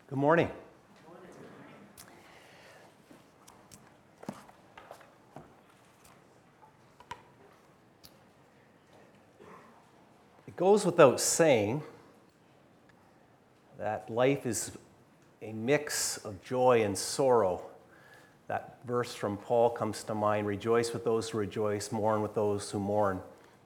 Good morning. It goes without saying that life is a mix of joy and sorrow. That verse from Paul comes to mind, rejoice with those who rejoice, mourn with those who mourn.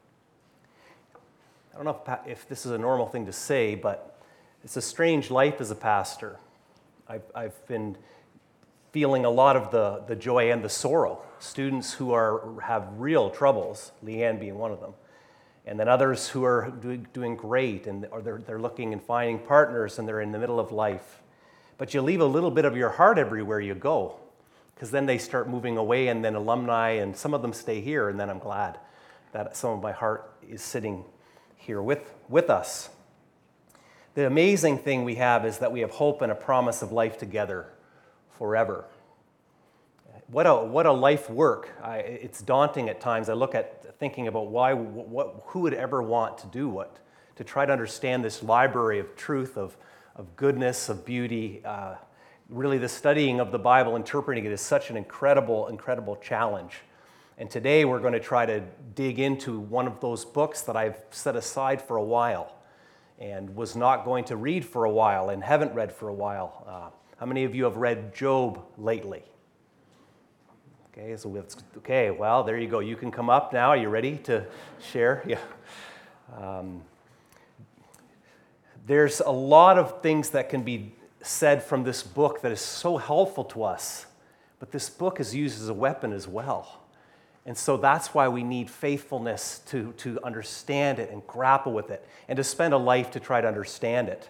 I don't know if this is a normal thing to say, but it's a strange life as a pastor. I've been feeling a lot of the joy and the sorrow. Students who have real troubles, Leanne being one of them, and then others who are doing great, or they're looking and finding partners, and they're in the middle of life. But you leave a little bit of your heart everywhere you go, because then they start moving away, and then alumni, and some of them stay here, and then I'm glad that some of my heart is sitting here with us. The amazing thing we have is that we have hope and a promise of life together forever. What a life work. It's daunting at times. I look at thinking about who would ever want to do what? To try to understand this library of truth, of goodness, of beauty. Really the studying of the Bible, interpreting it is such an incredible challenge. And today we're going to try to dig into one of those books that I've set aside for a while and was not going to read for a while and haven't read for a while. How many of you have read Job lately? Okay, well, there you go. You can come up now. Are you ready to share? Yeah. There's a lot of things that can be said from this book that is so helpful to us, but this book is used as a weapon as well. And so that's why we need faithfulness to understand it and grapple with it and to spend a life to try to understand it.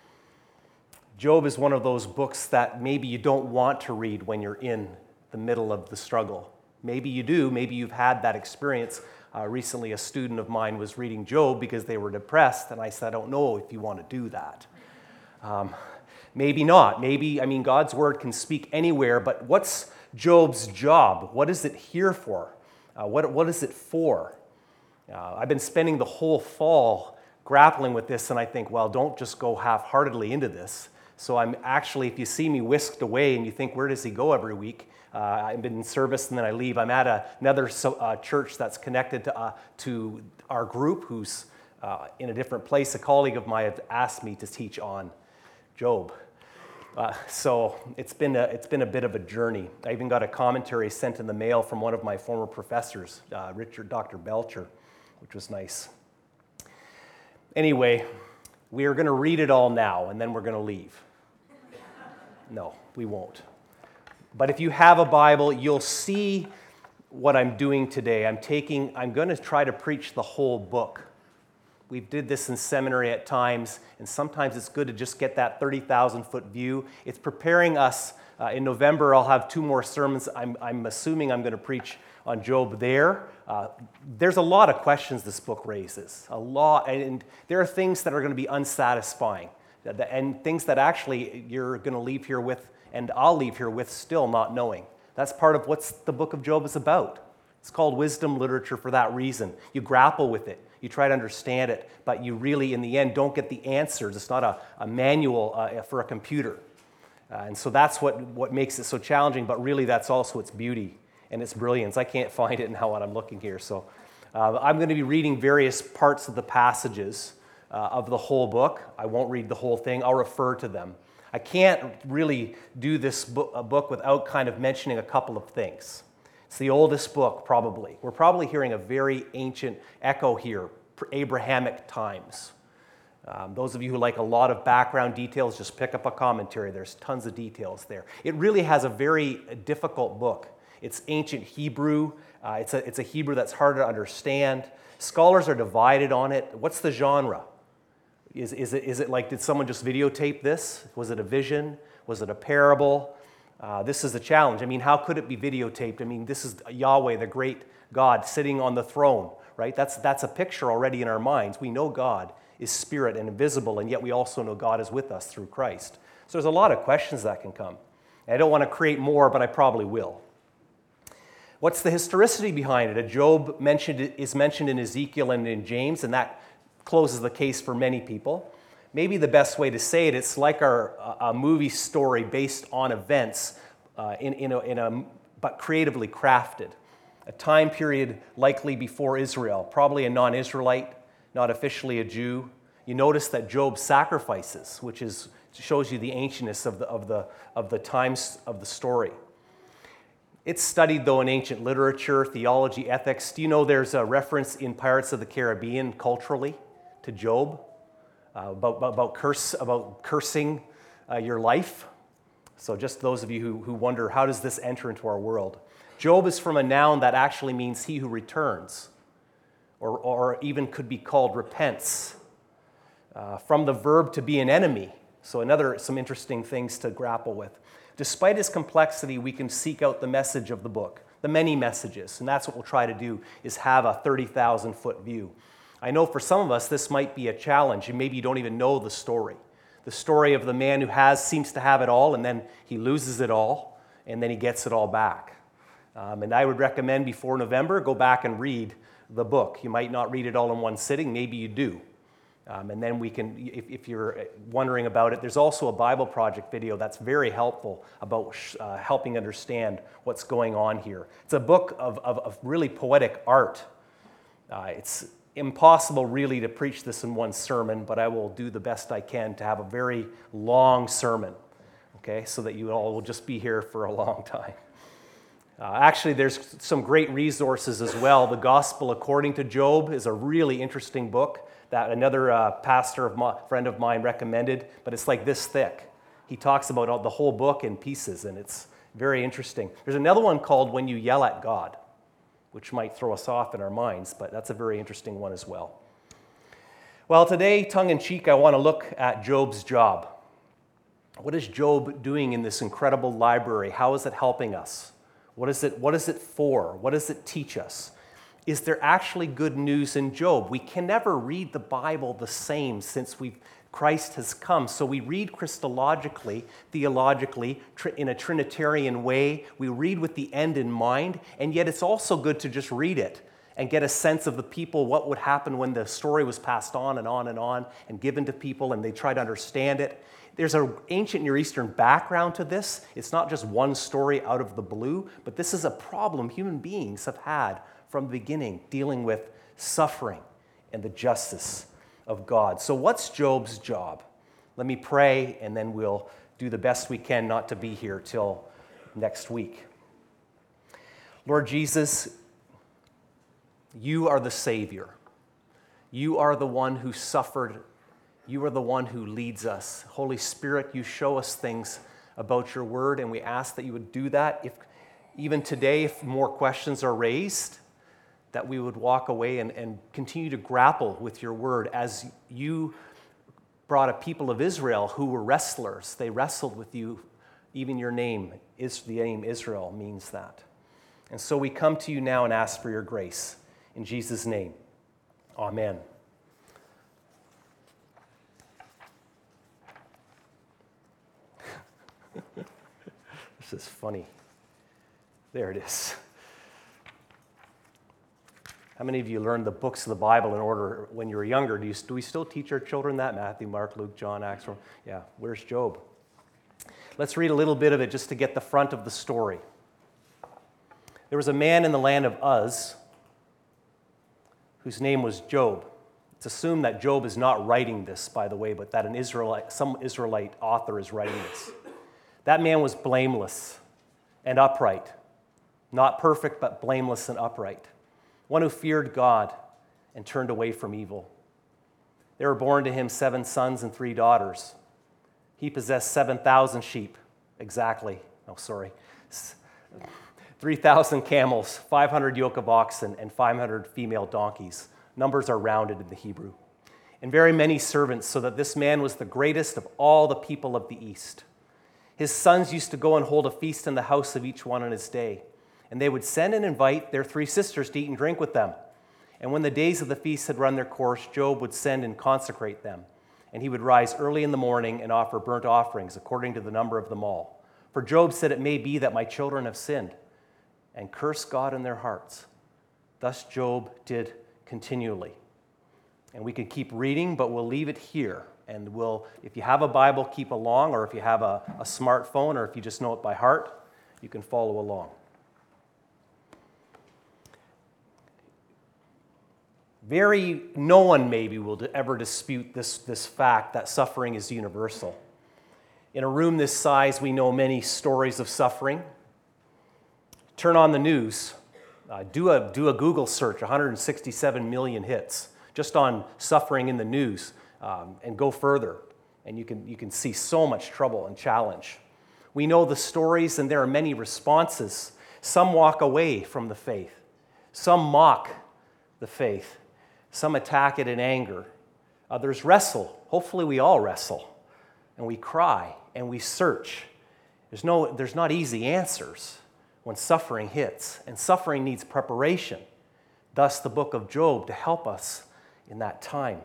Job is one of those books that maybe you don't want to read when you're in the middle of the struggle. Maybe you do. Maybe you've had that experience. Recently, a student of mine was reading Job because they were depressed, and I said, I don't know if you want to do that. Maybe not. God's word can speak anywhere, but what's Job's job? What is it here for? What is it for? I've been spending the whole fall grappling with this, and I think, well, don't just go half-heartedly into this. So I'm actually, if you see me whisked away and you think, where does he go every week? I've been in service and then I leave. I'm at another church that's connected to our group who's in a different place. A colleague of mine had asked me to teach on Job. So it's been a bit of a journey. I even got a commentary sent in the mail from one of my former professors, Dr. Belcher, which was nice. Anyway, we are going to read it all now, and then we're going to leave. No, we won't. But if you have a Bible, you'll see what I'm doing today. I'm going to try to preach the whole book. We did this in seminary at times, and sometimes it's good to just get that 30,000-foot view. It's preparing us. In November, I'll have 2 more sermons. I'm assuming I'm going to preach on Job there. There's a lot of questions this book raises, a lot, and there are things that are going to be unsatisfying, and things that actually you're going to leave here with, and I'll leave here with still not knowing. That's part of what the book of Job is about. It's called wisdom literature for that reason. You grapple with it. You try to understand it, but you really, in the end, don't get the answers. It's not a manual for a computer. And so that's what makes it so challenging, but really that's also its beauty and its brilliance. I can't find it now when I'm looking here. So I'm going to be reading various parts of the passages of the whole book. I won't read the whole thing. I'll refer to them. I can't really do this book without kind of mentioning a couple of things. It's the oldest book, probably. We're probably hearing a very ancient echo here, Abrahamic times. Those of you who like a lot of background details, just pick up a commentary. There's tons of details there. It really has a very difficult book. It's ancient Hebrew. It's a Hebrew that's hard to understand. Scholars are divided on it. What's the genre? Is it like, did someone just videotape this? Was it a vision? Was it a parable? This is the challenge. How could it be videotaped? This is Yahweh, the great God, sitting on the throne, right? That's a picture already in our minds. We know God is spirit and invisible, and yet we also know God is with us through Christ. So there's a lot of questions that can come. And I don't want to create more, but I probably will. What's the historicity behind it? Job is mentioned in Ezekiel and in James, and that closes the case for many people. maybe the best way to say it, it's like a movie story based on events but creatively crafted. A time period likely before Israel, probably a non-Israelite, not officially a Jew. You notice that Job sacrifices, which shows you the ancientness of the times of the story. It's studied, though, in ancient literature, theology, ethics. Do you know there's a reference in Pirates of the Caribbean culturally to Job about cursing your life? So just those of you who wonder, how does this enter into our world? Job is from a noun that actually means he who returns, or even could be called repents, from the verb to be an enemy. So some interesting things to grapple with. Despite its complexity, we can seek out the message of the book, the many messages, and that's what we'll try to do, is have a 30,000-foot view. I know for some of us this might be a challenge, and maybe you don't even know the story. The story of the man who seems to have it all, and then he loses it all, and then he gets it all back. And I would recommend before November, go back and read the book. You might not read it all in one sitting, maybe you do. And then we can, if you're wondering about it, there's also a Bible Project video that's very helpful about helping understand what's going on here. It's a book of really poetic art. It's impossible really to preach this in one sermon, but I will do the best I can to have a very long sermon, okay, so that you all will just be here for a long time. Actually, there's some great resources as well. The Gospel According to Job is a really interesting book that another friend of mine recommended, but it's like this thick. He talks about the whole book in pieces, and it's very interesting. There's another one called When You Yell at God, which might throw us off in our minds, but that's a very interesting one as well. Well, today, tongue-in-cheek, I want to look at Job's job. What is Job doing in this incredible library? How is it helping us? What is it for? What does it teach us? Is there actually good news in Job? We can never read the Bible the same since Christ has come. So we read Christologically, theologically, in a Trinitarian way. We read with the end in mind, and yet it's also good to just read it and get a sense of the people, what would happen when the story was passed on and on and on and given to people, and they try to understand it. There's an ancient Near Eastern background to this. It's not just one story out of the blue, but this is a problem human beings have had from the beginning, dealing with suffering and the justice of God. So what's Job's job? Let me pray, and then we'll do the best we can not to be here till next week. Lord Jesus, you are the Savior. You are the one who suffered. You are the one who leads us. Holy Spirit, you show us things about your word, and we ask that you would do that. Even today, if more questions are raised, that we would walk away and continue to grapple with your word as you brought a people of Israel who were wrestlers. They wrestled with you. Even your name, the name Israel, means that. And so we come to you now and ask for your grace. In Jesus' name, amen. This is funny. There it is. How many of you learned the books of the Bible in order when you were younger? Do we still teach our children that? Matthew, Mark, Luke, John, Acts? Yeah, where's Job? Let's read a little bit of it just to get the front of the story. There was a man in the land of Uz whose name was Job. It's assumed that Job is not writing this, by the way, but that some Israelite author is writing this. That man was blameless and upright. Not perfect, but blameless and upright. One who feared God and turned away from evil. There were born to him 7 sons and 3 daughters. He possessed 7,000 sheep, exactly. 3,000 camels, 500 yoke of oxen, and 500 female donkeys. Numbers are rounded in the Hebrew. And very many servants, so that this man was the greatest of all the people of the East. His sons used to go and hold a feast in the house of each one on his day. And they would send and invite their 3 sisters to eat and drink with them. And when the days of the feast had run their course, Job would send and consecrate them. And he would rise early in the morning and offer burnt offerings according to the number of them all. For Job said, "It may be that my children have sinned and cursed God in their hearts." Thus Job did continually. And we could keep reading, but we'll leave it here And if you have a Bible, keep along, or if you have a smartphone, or if you just know it by heart, you can follow along. No one maybe will ever dispute this fact that suffering is universal. In a room this size, we know many stories of suffering. Turn on the news. Do a Google search, 167 million hits, just on suffering in the news, and go further. And you can see so much trouble and challenge. We know the stories, and there are many responses. Some walk away from the faith. Some mock the faith. Some attack it in anger. Others wrestle. Hopefully we all wrestle. And we cry and we search. There's not easy answers when suffering hits. And suffering needs preparation. Thus the book of Job to help us in that time.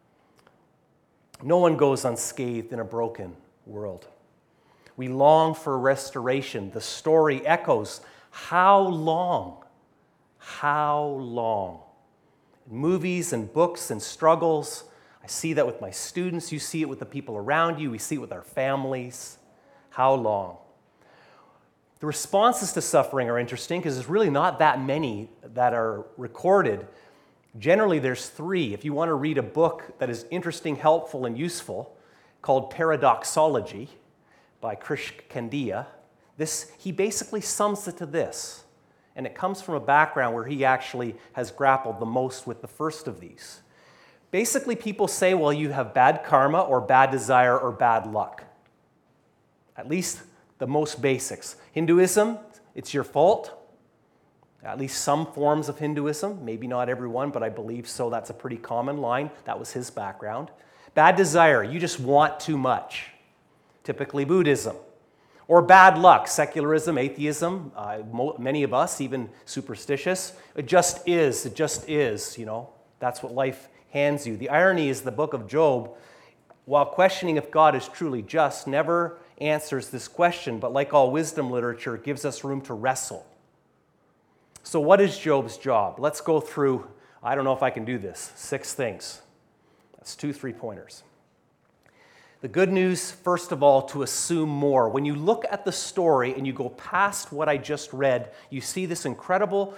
No one goes unscathed in a broken world. We long for restoration. The story echoes, how long? How long? In movies and books and struggles, I see that with my students. You see it with the people around you. We see it with our families. How long? The responses to suffering are interesting because there's really not that many that are recorded. Generally, there's 3. If you want to read a book that is interesting, helpful, and useful, called Paradoxology by Krish Kandiah, he basically sums it to this. And it comes from a background where he actually has grappled the most with the first of these. Basically, people say, well, you have bad karma or bad desire or bad luck. At least the most basics. Hinduism, it's your fault. At least some forms of Hinduism, maybe not everyone, but I believe so. That's a pretty common line. That was his background. Bad desire, you just want too much. Typically Buddhism. Or bad luck, secularism, atheism, many of us, even superstitious. It just is, That's what life hands you. The irony is the book of Job, while questioning if God is truly just, never answers this question, but like all wisdom literature, it gives us room to wrestle. So what is Job's job? Let's go through, I don't know if I can do this, 6 things. That's 2 3-pointers. The good news, first of all, to assume more. When you look at the story and you go past what I just read, you see this incredible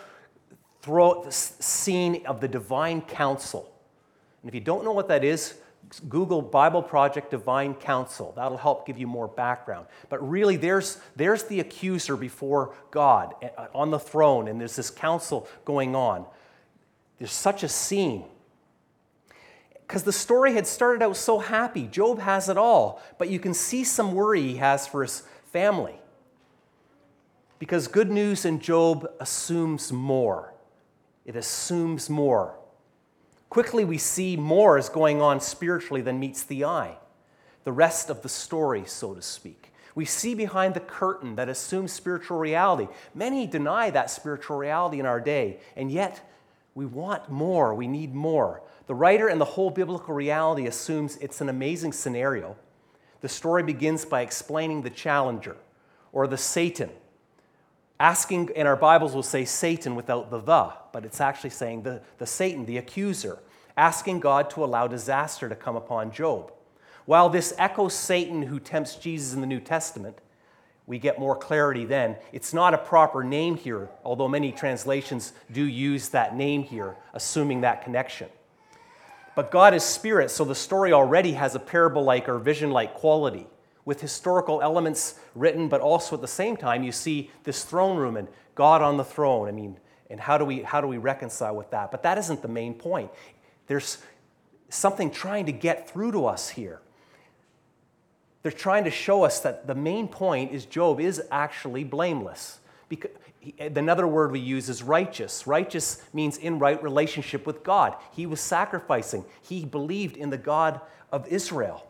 scene of the divine counsel. And if you don't know what that is, Google Bible Project Divine Counsel. That'll help give you more background. But really, there's the accuser before God on the throne, and there's this counsel going on. There's such a scene. Because the story had started out so happy. Job has it all. But you can see some worry he has for his family. Because good news in Job assumes more. It assumes more. Quickly we see more is going on spiritually than meets the eye. The rest of the story, so to speak. We see behind the curtain that assumes spiritual reality. Many deny that spiritual reality in our day. And yet, we want more. We need more. The writer and the whole biblical reality assumes it's an amazing scenario. The story begins by explaining the challenger, or the Satan. Asking, in our Bibles will say Satan without the, but it's actually saying the Satan, the accuser, asking God to allow disaster to come upon Job. While this echoes Satan who tempts Jesus in the New Testament, we get more clarity then. It's not a proper name here, although many translations do use that name here, assuming that connection. But God is spirit, so the story already has a parable-like or vision-like quality, with historical elements written, but also at the same time you see this throne room and God on the throne. And how do we reconcile with that? But that isn't the main point. There's something trying to get through to us here. They're trying to show us that the main point is Job is actually blameless. Because another word we use is righteous. Righteous means in right relationship with God. He was sacrificing. He believed in the God of Israel.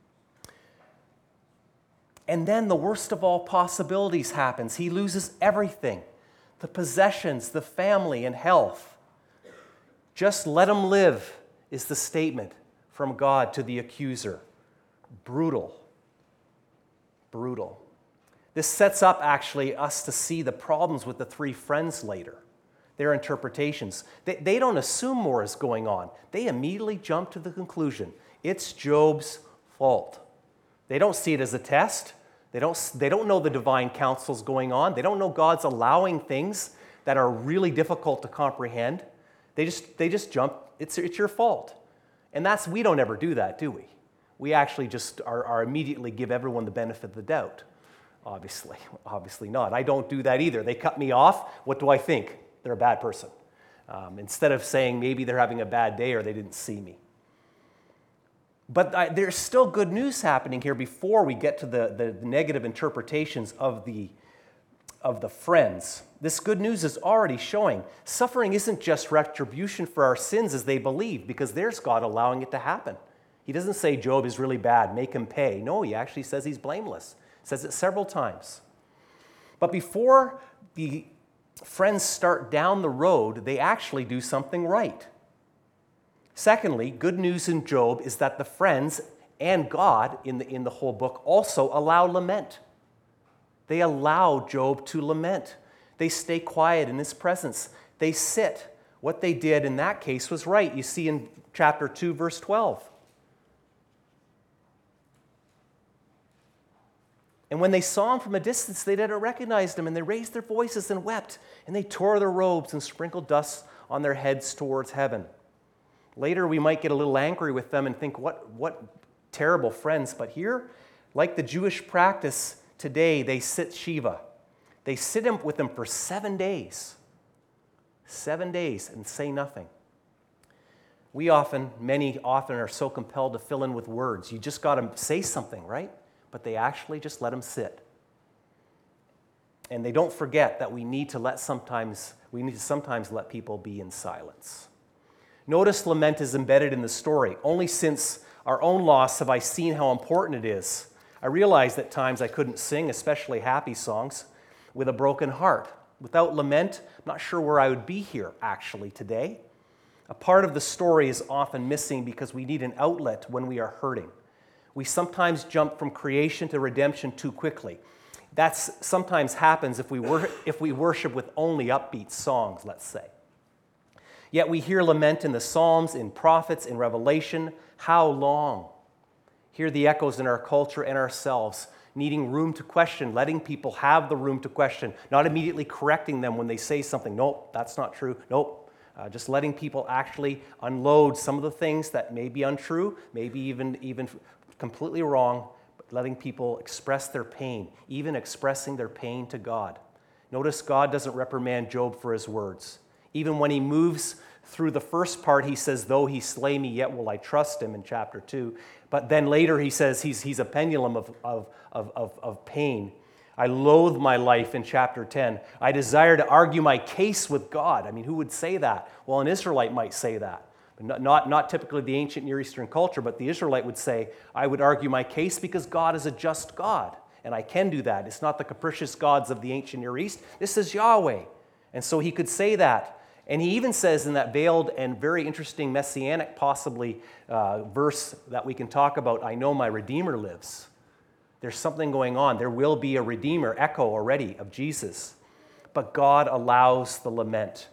And then the worst of all possibilities happens. He loses everything. The possessions, the family, and health. Just let him live is the statement from God to the accuser. Brutal. Brutal. This sets up, actually, us to see the problems with the 3 friends later, their interpretations. They don't assume more is going on. They immediately jump to the conclusion. It's Job's fault. They don't see it as a test. They don't know the divine counsel's going on. They don't know God's allowing things that are really difficult to comprehend. They just jump, it's your fault. And we don't ever do that, do we? We actually just are immediately give everyone the benefit of the doubt. Obviously not. I don't do that either. They cut me off. What do I think? They're a bad person. Instead of saying maybe they're having a bad day or they didn't see me. But there's still good news happening here before we get to the negative interpretations of the friends. This good news is already showing suffering isn't just retribution for our sins as they believe, because there's God allowing it to happen. He doesn't say Job is really bad, make him pay. No, he actually says he's blameless. Says it several times. But before the friends start down the road, they actually do something right. Secondly, good news in Job is that the friends and God in the whole book also allow lament. They allow Job to lament. They stay quiet in his presence. They sit. What they did in that case was right. You see in chapter 2, verse 12. And when they saw him from a distance, they didn't recognize him, and they raised their voices and wept, and they tore their robes and sprinkled dust on their heads towards heaven. Later, we might get a little angry with them and think, what terrible friends. But here, like the Jewish practice today, they sit Shiva. They sit with him for 7 days. 7 days and say nothing. Many often are so compelled to fill in with words. You just got to say something, right? But they actually just let him sit. And they don't forget that we need to sometimes let people be in silence. Notice lament is embedded in the story. Only since our own loss have I seen how important it is. I realized at times I couldn't sing, especially happy songs, with a broken heart. Without lament, I'm not sure where I would be here actually today. A part of the story is often missing because we need an outlet when we are hurting. We sometimes jump from creation to redemption too quickly. That sometimes happens if we worship with only upbeat songs, let's say. Yet we hear lament in the Psalms, in prophets, in Revelation. How long? Hear the echoes in our culture and ourselves, needing room to question, letting people have the room to question, not immediately correcting them when they say something. Nope, that's not true. Nope. Just letting people actually unload some of the things that may be untrue, maybe even completely wrong, but letting people express their pain, even expressing their pain to God. Notice God doesn't reprimand Job for his words. Even when he moves through the first part, he says, though he slay me, yet will I trust him in chapter 2. But then later he says he's a pendulum of pain. I loathe my life in chapter 10. I desire to argue my case with God. I mean, who would say that? Well, an Israelite might say that. Not typically the ancient Near Eastern culture, but the Israelite would say, I would argue my case because God is a just God, and I can do that. It's not the capricious gods of the ancient Near East. This is Yahweh. And so he could say that. And he even says in that veiled and very interesting messianic, possibly, verse that we can talk about, I know my Redeemer lives. There's something going on. There will be a Redeemer, echo already of Jesus. But God allows the lament.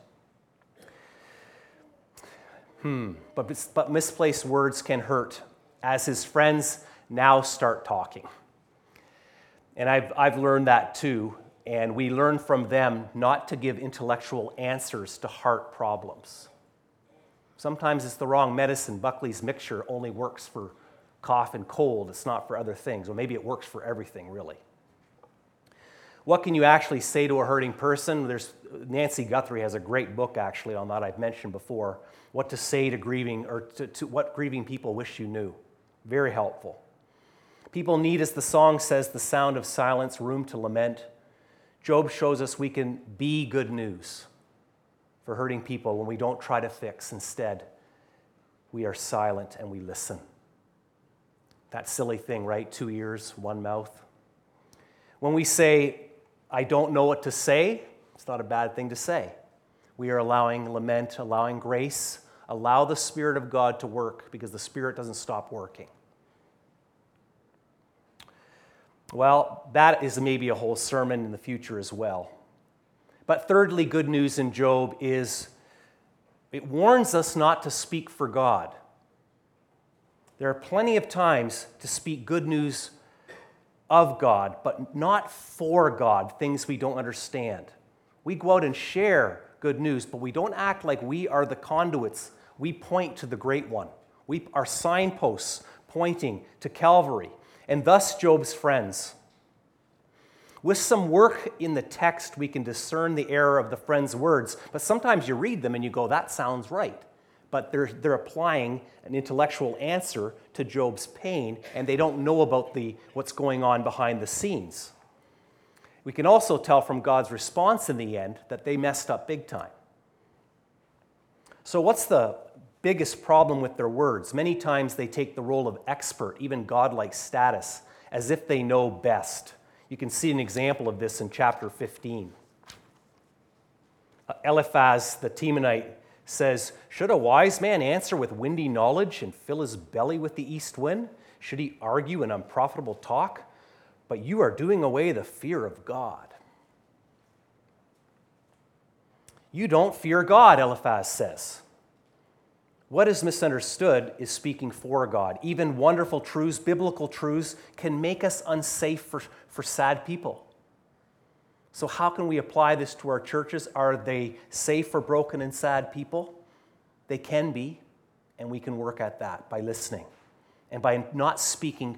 But misplaced words can hurt as his friends now start talking. And I've learned that too. And we learn from them not to give intellectual answers to heart problems. Sometimes it's the wrong medicine. Buckley's mixture only works for cough and cold. It's not for other things. Or maybe it works for everything, really. What can you actually say to a hurting person? Nancy Guthrie has a great book, actually, on that I've mentioned before. What to say to grieving, or to what grieving people wish you knew. Very helpful. People need, as the song says, the sound of silence, room to lament. Job shows us we can be good news for hurting people when we don't try to fix. Instead, we are silent and we listen. That silly thing, right? 2 ears, 1 mouth. When we say, I don't know what to say, it's not a bad thing to say. We are allowing lament, allowing grace, allow the Spirit of God to work, because the Spirit doesn't stop working. Well, that is maybe a whole sermon in the future as well. But thirdly, good news in Job is it warns us not to speak for God. There are plenty of times to speak good news of God, but not for God, things we don't understand. We go out and share good news, but we don't act like we are the conduits. We point to the Great One. We are signposts pointing to Calvary, and thus Job's friends. With some work in the text, we can discern the error of the friends' words, but sometimes you read them and you go, that sounds right. But they're applying an intellectual answer to Job's pain, and they don't know about what's going on behind the scenes. We can also tell from God's response in the end that they messed up big time. So what's the biggest problem with their words? Many times they take the role of expert, even godlike status, as if they know best. You can see an example of this in chapter 15. Eliphaz the Temanite says, "Should a wise man answer with windy knowledge and fill his belly with the east wind? Should he argue in unprofitable talk? But you are doing away the fear of God." You don't fear God, Eliphaz says. What is misunderstood is speaking for God. Even wonderful truths, biblical truths, can make us unsafe for sad people. So how can we apply this to our churches? Are they safe for broken and sad people? They can be, and we can work at that by listening and by not speaking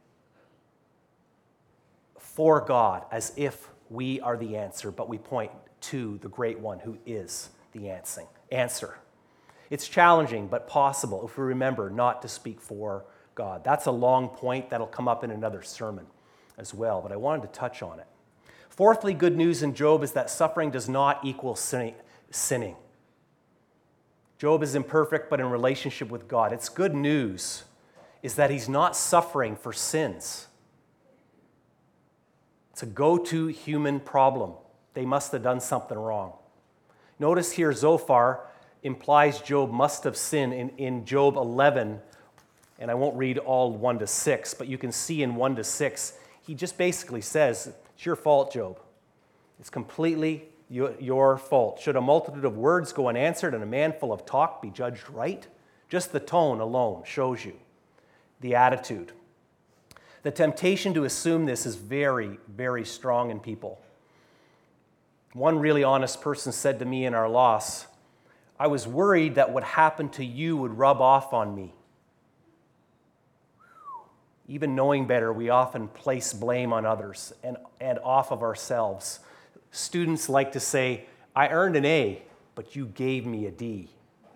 for God as if we are the answer, but we point to the Great One who is the answer. It's challenging, but possible if we remember not to speak for God. That's a long point that'll come up in another sermon as well, but I wanted to touch on it. Fourthly, good news in Job is that suffering does not equal sinning. Job is imperfect, but in relationship with God. It's good news is that he's not suffering for sins. It's a go-to human problem. They must have done something wrong. Notice here Zophar implies Job must have sinned in Job 11, and I won't read all 1 to 6, but you can see in 1 to 6, he just basically says, it's your fault, Job. It's completely your fault. Should a multitude of words go unanswered and a man full of talk be judged right? Just the tone alone shows you the attitude. The temptation to assume this is very, very strong in people. One really honest person said to me in our loss, "I was worried that what happened to you would rub off on me." Even knowing better, we often place blame on others and off of ourselves. Students like to say, "I earned an A, but you gave me a D."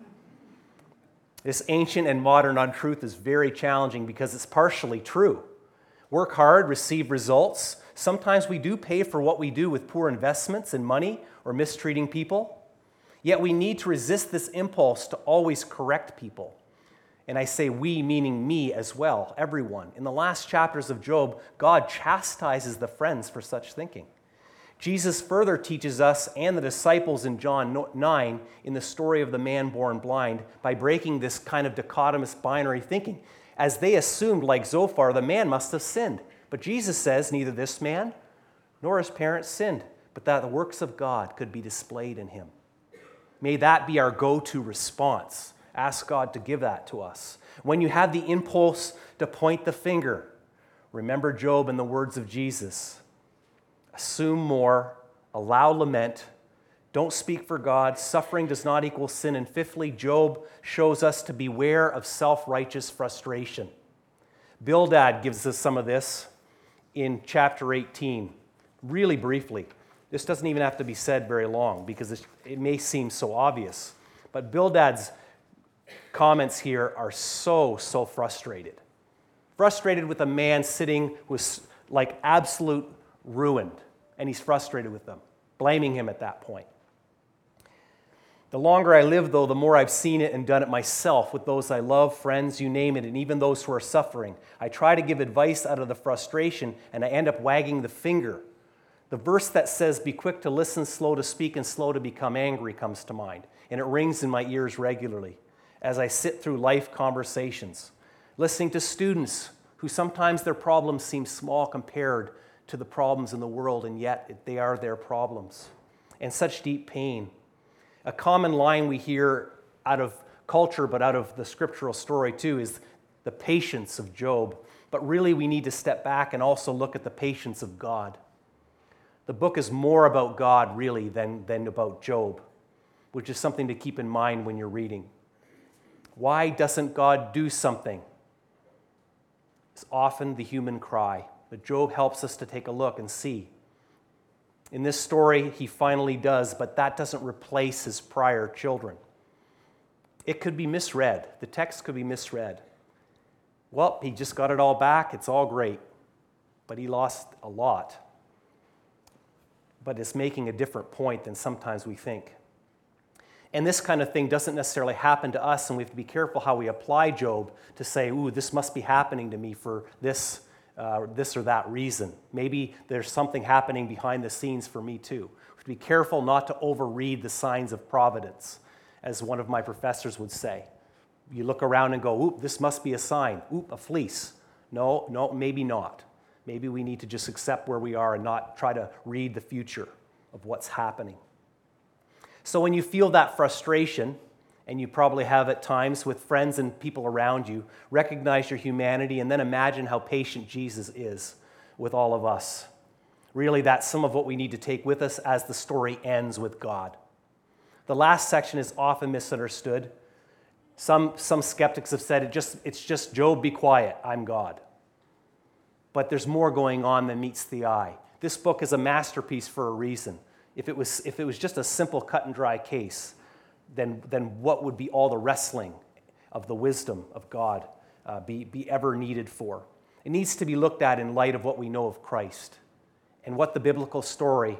This ancient and modern untruth is very challenging because it's partially true. Work hard, receive results. Sometimes we do pay for what we do with poor investments in money or mistreating people. Yet we need to resist this impulse to always correct people. And I say we, meaning me as well, everyone. In the last chapters of Job, God chastises the friends for such thinking. Jesus further teaches us and the disciples in John 9 in the story of the man born blind by breaking this kind of dichotomous binary thinking. As they assumed, like Zophar, the man must have sinned. But Jesus says neither this man nor his parents sinned, but that the works of God could be displayed in him. May that be our go-to response. Ask God to give that to us. When you have the impulse to point the finger, remember Job and the words of Jesus. Assume more, allow lament, don't speak for God. Suffering does not equal sin. And fifthly, Job shows us to beware of self-righteous frustration. Bildad gives us some of this in chapter 18, really briefly. This doesn't even have to be said very long because it may seem so obvious. But Bildad's comments here are so frustrated. Frustrated with a man sitting with like absolute ruined, and he's frustrated with them, blaming him at that point. The longer I live, though, the more I've seen it and done it myself with those I love, friends, you name it, and even those who are suffering. I try to give advice out of the frustration, and I end up wagging the finger. The verse that says, "Be quick to listen, slow to speak, and slow to become angry" comes to mind, and it rings in my ears regularly as I sit through life conversations, listening to students who sometimes their problems seem small compared to the problems in the world, and yet they are their problems, and such deep pain. A common line we hear out of culture, but out of the scriptural story too, is the patience of Job. But really, we need to step back and also look at the patience of God. The book is more about God, really, than about Job, which is something to keep in mind when you're reading. Why doesn't God do something? It's often the human cry. But Job helps us to take a look and see. In this story, he finally does, but that doesn't replace his prior children. It could be misread. The text could be misread. Well, he just got it all back. It's all great. But he lost a lot. But it's making a different point than sometimes we think. And this kind of thing doesn't necessarily happen to us, and we have to be careful how we apply Job to say, ooh, this must be happening to me for this or that reason. Maybe there's something happening behind the scenes for me too. We have to be careful not to overread the signs of providence, as one of my professors would say. You look around and go, oop, this must be a sign. Oop, a fleece. No, maybe not. Maybe we need to just accept where we are and not try to read the future of what's happening. So when you feel that frustration, and you probably have at times with friends and people around you, recognize your humanity and then imagine how patient Jesus is with all of us. Really, that's some of what we need to take with us as the story ends with God. The last section is often misunderstood. Some skeptics have said it's just Job, be quiet, I'm God. But there's more going on than meets the eye. This book is a masterpiece for a reason. If it was just a simple cut and dry case, then what would be all the wrestling of the wisdom of God be ever needed for? It needs to be looked at in light of what we know of Christ and what the biblical story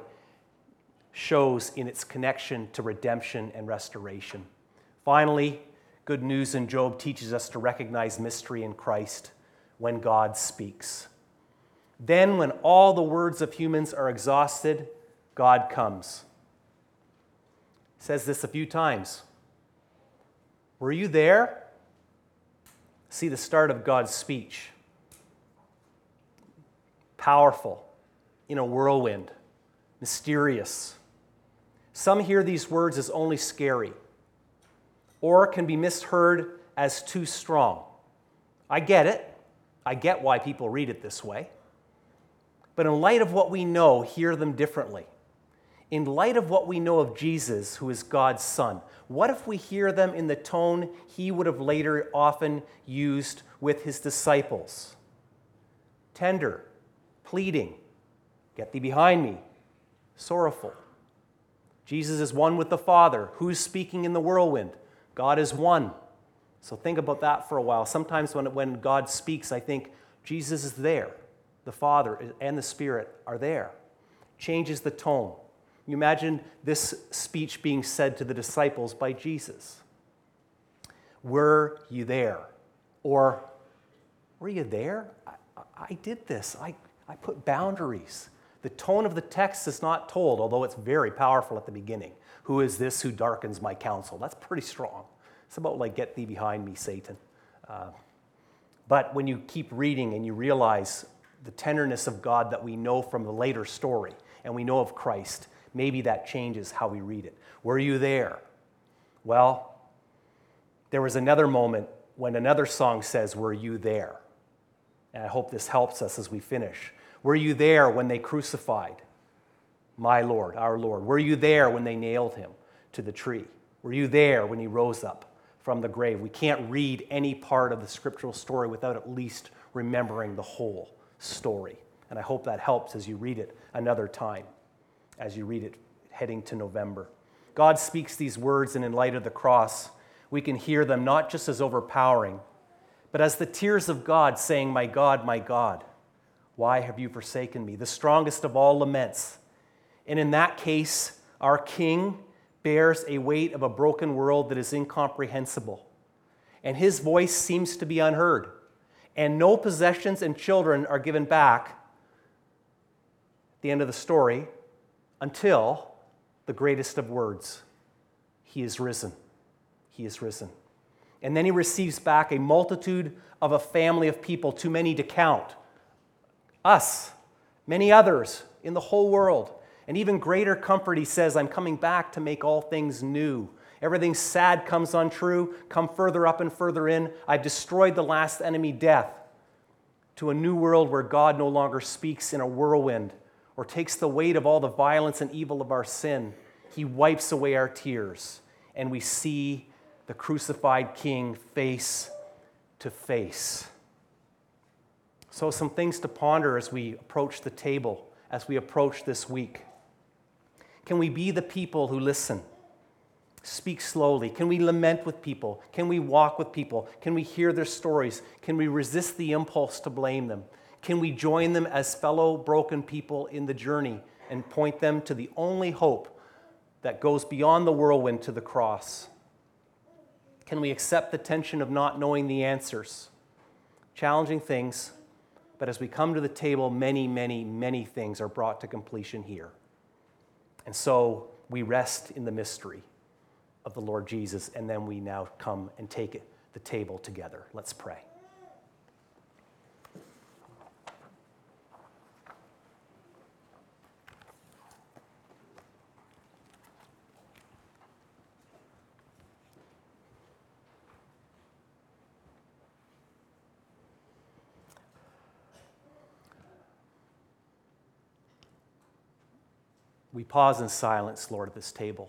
shows in its connection to redemption and restoration. Finally, good news in Job teaches us to recognize mystery in Christ when God speaks. Then, when all the words of humans are exhausted, God comes. He says this a few times. Were you there? See the start of God's speech. Powerful, in a whirlwind, mysterious. Some hear these words as only scary, or can be misheard as too strong. I get it. I get why people read it this way. But in light of what we know, hear them differently. In light of what we know of Jesus, who is God's Son, what if we hear them in the tone he would have later often used with his disciples? Tender, pleading, get thee behind me, sorrowful. Jesus is one with the Father. Who's speaking in the whirlwind? God is one. So think about that for a while. Sometimes when God speaks, I think Jesus is there. The Father and the Spirit are there. Changes the tone. You imagine this speech being said to the disciples by Jesus. Were you there? Or, were you there? I did this. I put boundaries. The tone of the text is not told, although it's very powerful at the beginning. Who is this who darkens my counsel? That's pretty strong. It's about like, get thee behind me, Satan. But when you keep reading and you realize the tenderness of God that we know from the later story, and we know of Christ, maybe that changes how we read it. Were you there? Well, there was another moment when another song says, were you there? And I hope this helps us as we finish. Were you there when they crucified my Lord, our Lord? Were you there when they nailed him to the tree? Were you there when he rose up from the grave? We can't read any part of the scriptural story without at least remembering the whole story. And I hope that helps as you read it another time, as you read it heading to November. God speaks these words, and in light of the cross, we can hear them not just as overpowering, but as the tears of God saying, my God, why have you forsaken me? The strongest of all laments. And in that case, our King bears a weight of a broken world that is incomprehensible. And his voice seems to be unheard. And no possessions and children are given back at the end of the story until the greatest of words. He is risen. He is risen. And then he receives back a multitude of a family of people, too many to count. Us, many others in the whole world. And even greater comfort, he says, I'm coming back to make all things new. Everything sad comes untrue. Come further up and further in. I've destroyed the last enemy, death, to a new world where God no longer speaks in a whirlwind or takes the weight of all the violence and evil of our sin. He wipes away our tears, and we see the crucified King face to face. So some things to ponder as we approach the table, as we approach this week. Can we be the people who listen? Speak slowly. Can we lament with people? Can we walk with people? Can we hear their stories? Can we resist the impulse to blame them? Can we join them as fellow broken people in the journey and point them to the only hope that goes beyond the whirlwind to the cross? Can we accept the tension of not knowing the answers? Challenging things, but as we come to the table, many, many, many things are brought to completion here. And so we rest in the mystery of the Lord Jesus, and then we now come and take the table together. Let's pray. We pause in silence, Lord, at this table.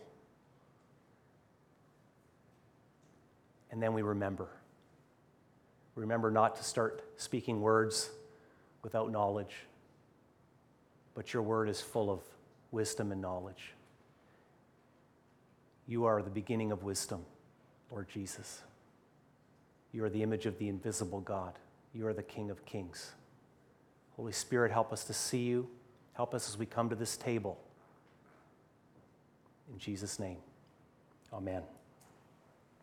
And then we remember. Remember not to start speaking words without knowledge, but your word is full of wisdom and knowledge. You are the beginning of wisdom, Lord Jesus. You are the image of the invisible God. You are the King of Kings. Holy Spirit, help us to see you. Help us as we come to this table. In Jesus' name, amen.